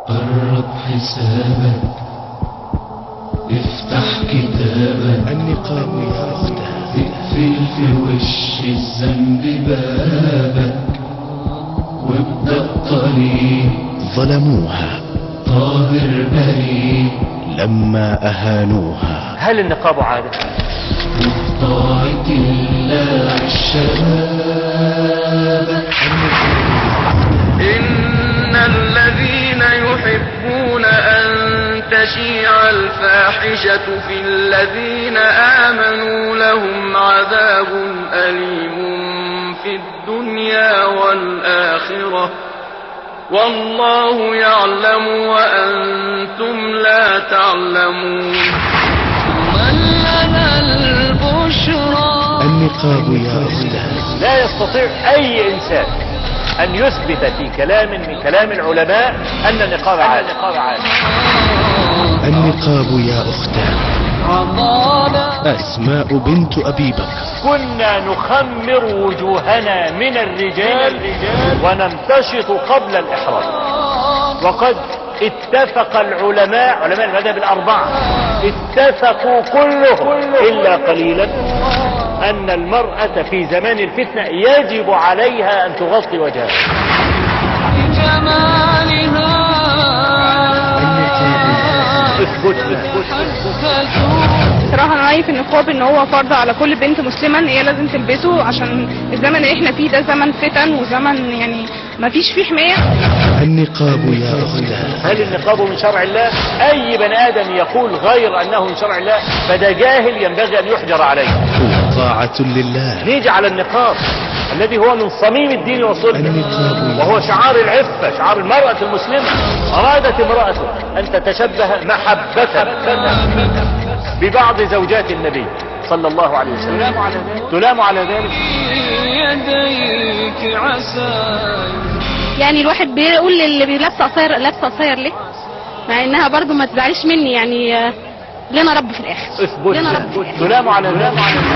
قرب حسابك، افتح كتابك، النقاب يا أختاه، اقفل في وش الذنب بابك، وابدأ الطريق. ظلموها طاهر بريء لما أهانوها. هل النقاب عادة؟ طاعة الله الشباب. إن الذين يحبون أن تشيع الفاحشة في الذين آمنوا لهم عذاب أليم في الدنيا والآخرة والله يعلم وأنتم لا تعلمون. من لنا البشرى. النقاب يا أختاه. لا يستطيع أي إنسان أن يثبت في كلام من كلام العلماء أن النقاب عادة. النقاب يا أختاه. أسماء بنت أبي بكر. كنا نخمر وجوهنا من الرجال ونمتشط قبل الإحرام، وقد اتفق العلماء، علماء المذاهب الأربعة، اتفقوا كلهم إلا قليلا أن المرأة في زمان الفتنة يجب عليها أن تغطي وجهها. صراحة انا رايي في النقاب ان هو فرض على كل بنت مسلمة ان هي لازم تلبسه، عشان الزمن اللي احنا فيه ده زمن فتن وزمن يعني ما فيش فيه حماية. النقاب يا أختاه. هل النقاب من شرع الله؟ اي بني ادم يقول غير انه من شرع الله فده جاهل ينبغي ان يحجر عليه. هو طاعة لله. نيجي على النقاب الذي هو من صميم الدين والسنة، النقاب وهو شعار العفة، شعار المرأة المسلمة. أرادت امرأة أن تتشبه محبة ببعض زوجات النبي صلى الله عليه وسلم، تلام على ذلك. يديك عسى. يعني الواحد بيقول اللي لابسه قصير لابسه قصير ليه، مع انها برضو ما تزعليش مني، يعني لنا رب في الاخر. اثبت تلام على ذلك.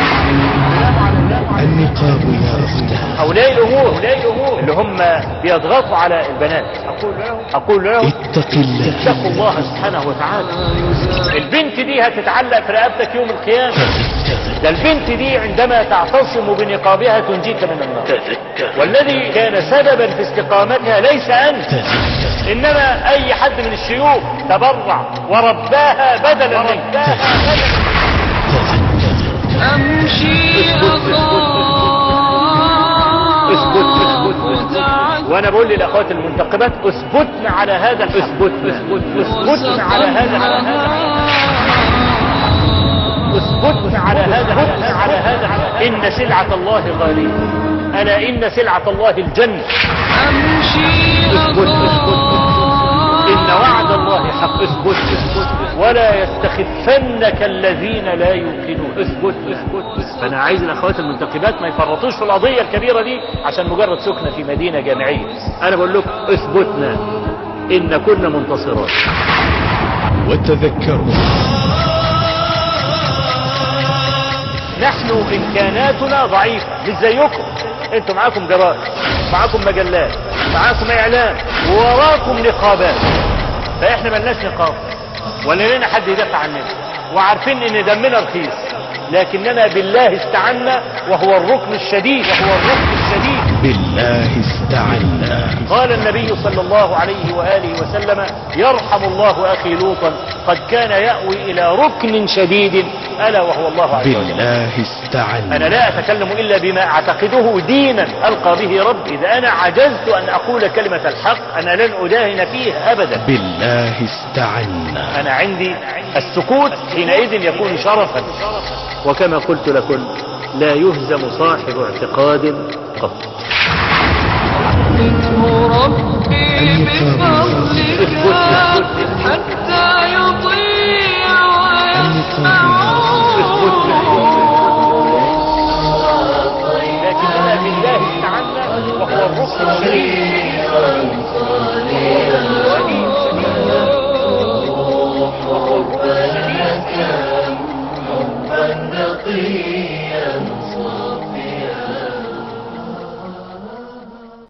النقاب يا أختاه. هؤلاء الأمور اللي هم بيضغطوا على البنات، أقول لهم اتق الله. اتقوا الله سبحانه وتعالى. البنت دي هتتعلق في رقبتك يوم القيامة. ده البنت دي عندما تعتصم بنقابها تنجيك من النار، والذي كان سببا في استقامتها ليس أنت، إنما أي حد من الشيوخ تبرع ورباها بدلا منك. أمشي وانا بقول للاخوات المنتقبات اثبتنا على هذا الحق، اثبتنا على هذا اثبتنا على هذا ان سلعة الله غالية. الا ان سلعة الله الجنة. اثبت ان وعد الله حق. اثبت ولا يستخفنك الذين لا يوقنون. اثبت. فانا عايز الاخوات المنتقبات ما يفرطوش في القضية الكبيرة دي عشان مجرد سكنة في مدينة جامعية. انا بقول لكم اثبتنا ان كنا منتصرات. وتذكروا نحن امكاناتنا ضعيفة مش زيكم. انتم معاكم جرائد، معاكم مجلات، معاكم اعلام، ووراكم نقابات. فاحنا ملناش نقاب ولا لنا حد يدافع عننا، وعارفين ان دمنا رخيص، لكننا بالله استعنا وهو الركن الشديد. بالله استعنا. قال النبي صلى الله عليه وآله وسلم: يرحم الله أخي لوطا قد كان يأوي إلى ركن شديد ألا وهو الله عز وجل. بالله استعنا. أنا لا أتكلم إلا بما أعتقده دينا ألقى به رب. إذا أنا عجزت أن أقول كلمة الحق أنا لن أداهن فيه أبدا. بالله استعنا. أنا عندي السكوت حينئذ يكون شرفا. وكما قلت لكم لا يهزم صاحب اعتقاد قط. ربي بفضلك حتى يطيع لكننا بالله استعنا وهو الركن الشديد.